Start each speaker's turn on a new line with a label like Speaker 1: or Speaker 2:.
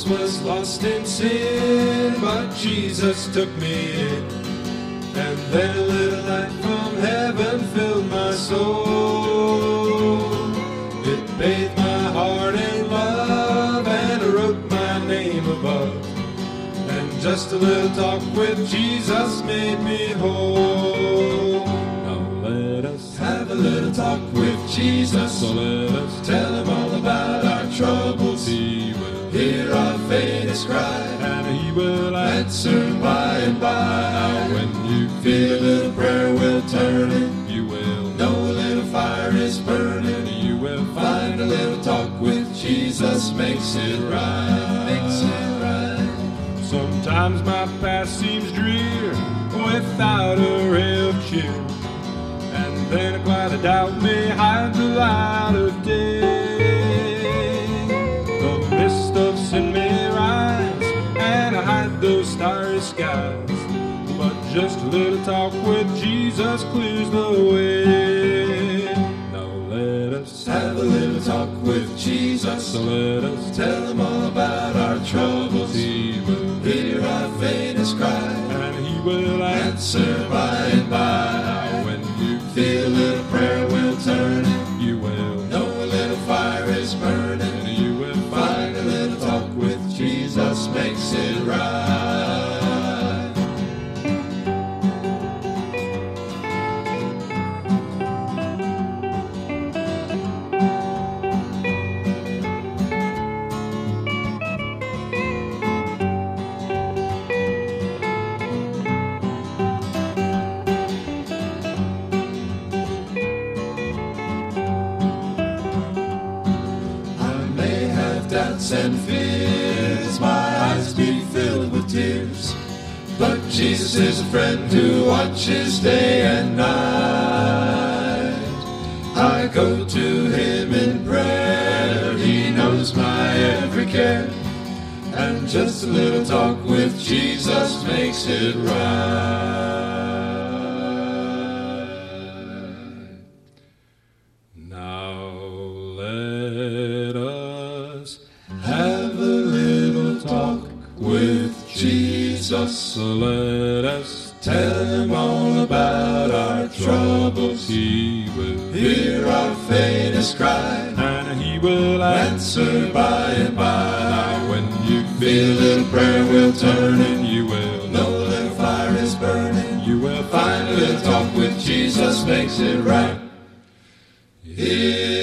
Speaker 1: was lost in sin, but Jesus took me in. And then a little light from heaven filled my soul. It bathed my heart in love and wrote my name above. And just a little talk with Jesus made me whole. Now let us have a little talk with Jesus. So let us tell him all about our troubles. He will hear our faintest cry, and he will answer by and by. Now when you feel a little prayer will turn it, you will know a little fire is burning. You will find a little talk with Jesus makes it right. Makes it right. Sometimes my past seems drear without a ray of cheer, and then a cloud of doubt may hide the light of day. The mist of sin may rise and hide those starry skies, but just a little talk with Jesus clears the way. Now let us have a little talk with Jesus. So let us tell him all about our troubles. He will hear our faintest cry, and he will answer by and by. When you feel a little prayer will turn it, you will know a little fire is burning. And you will find a little talk with Jesus makes it right. Doubts and fears, my eyes be filled with tears, but Jesus is a friend who watches day and night. I go to him in prayer, he knows my every care, and just a little talk with Jesus makes it right. Now let us have a little talk with Jesus. So let us tell him all about our troubles. He will hear our faintest cry, and he will answer by and by. Now when you feel a little prayer will turn, and you will know a little fire is burning. You will find a little talk with Jesus makes it right.